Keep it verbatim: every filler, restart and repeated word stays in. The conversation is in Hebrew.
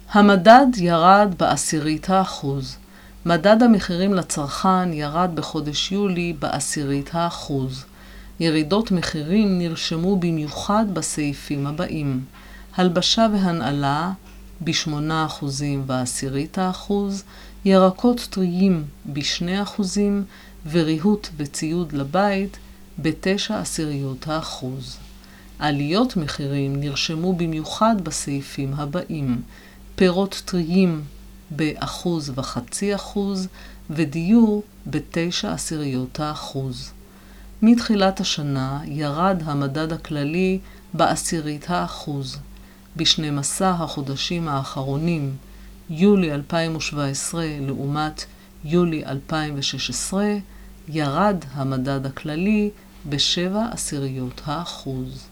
המדד ירד בעשירית האחוז. מדד המחירים לצרכן ירד בחודש יולי בעשירית האחוז. ירידות מחירים נרשמו במיוחד בסעיפים הבאים: הלבשה והנעלה ב-שמונה אחוזים ועשירית האחוז, ירקות טריים ב-שני אחוזים, וריהוט וציוד לבית ב-תשע עשיריות האחוז. עליות מחירים נרשמו במיוחד בסעיפים הבאים: פירות טריים באחוז וחצי אחוז, ודיור בתשע עשיריות האחוז. מתחילת השנה ירד המדד הכללי בעשירית האחוז. ב-שנים עשר החודשים האחרונים, יולי אלפיים שבע עשרה לעומת יולי אלפיים ושש עשרה, ירד המדד הכללי בשבע עשיריות האחוז.